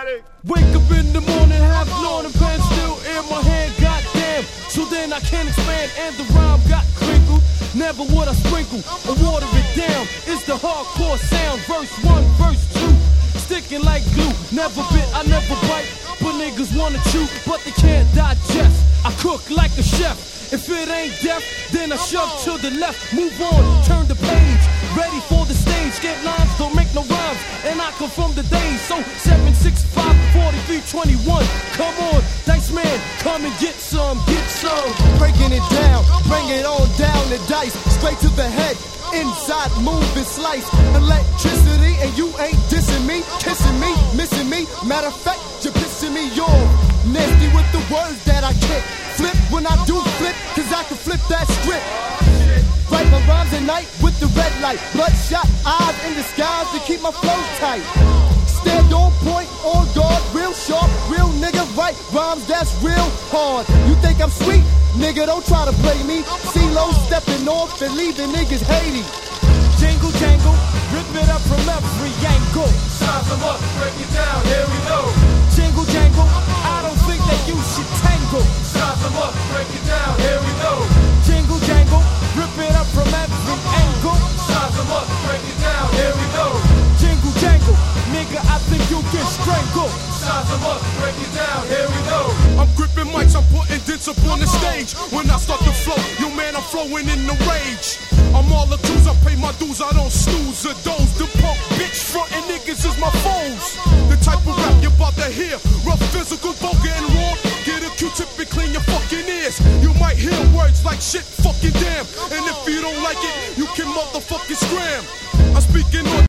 everybody. Wake up in the morning, half known and pen still in my hand, goddamn. So then I can't expand and the rhyme got crinkled. Never would I sprinkle or water it down. It's the hardcore sound, verse 1, verse 2. Sticking like glue, never bit, I never bite. But niggas wanna chew, but they can't digest. I cook like a chef. If it ain't death, then I shove to the left. Move on, turn the page. Ready for the stage. Get lines, don't make no rhymes. And I come from the days. So 765 4321. Come on, Dice Man, come and get some, get some. Breaking it down, bring it on down the dice. Straight to the head, inside move and slice. Electricity and you ain't dissing me, kissing me, missing me. Matter of fact, you're pissing me off. Nasty with the words that I kick. Flip when I do flip, cause I can flip that script. Write my rhymes at night with the red light. Bloodshot eyes in the skies to keep my flow tight. Stand on point, on guard, real sharp, real nigga write rhymes that's real hard. You think I'm sweet? Nigga, don't try to play me. CeeLo stepping off and leaving niggas Haiti. Jingle jangle, rip it up from every angle. Size them up, break it down, here we go. Jingle jangle, I don't think that you should tangle. Size them up, break it down, here we go. Jingle jangle, rip it up from every angle. Size them up, break it down, here we go. Jingle jangle, nigga, I think you get strangled. Size them up, break it down, here we go. I'm gripping mics, I'm putting dents up on the stage. When I start to flow, yo man, I'm flowing in the rage. I'm all the twos, I pay my dues, I don't snooze or doze. The punk bitch frontin' niggas is my foes. The type of rap you're about to hear, rough, physical, vulgar, and raw. Get a Q-tip and clean your fucking ears. You might hear words like shit, fucking damn. And if you don't like it, you can motherfucking scram. I'm speaking on